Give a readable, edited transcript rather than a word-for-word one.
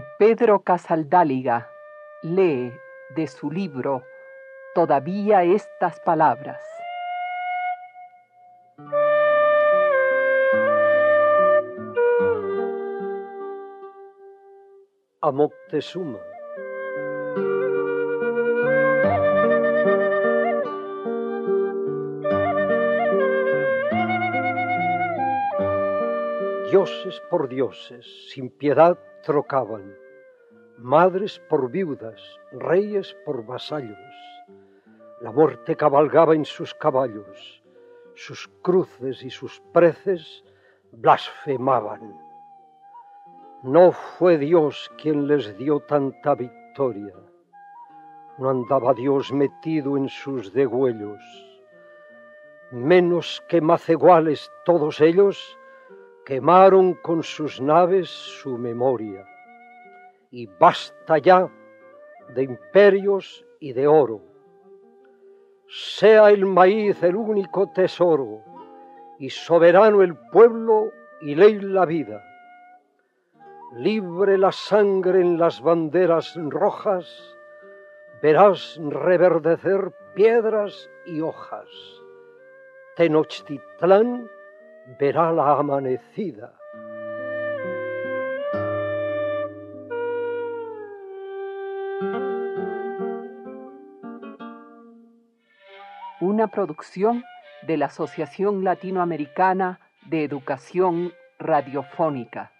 Juan Pedro Casaldáliga lee de su libro Todavía estas palabras. A Moctezuma. Dioses por dioses, sin piedad trocaban, madres por viudas, reyes por vasallos. La muerte cabalgaba en sus caballos, sus cruces y sus preces blasfemaban. No fue Dios quien les dio tanta victoria, no andaba Dios metido en sus degüellos. Menos que maceguales todos ellos quemaron con sus naves su memoria. Y basta ya de imperios y de oro. Sea el maíz el único tesoro, y soberano el pueblo y ley la vida. Libre la sangre en las banderas rojas, verás reverdecer piedras y hojas. Tenochtitlán verá la amanecida. Una producción de la Asociación Latinoamericana de Educación Radiofónica.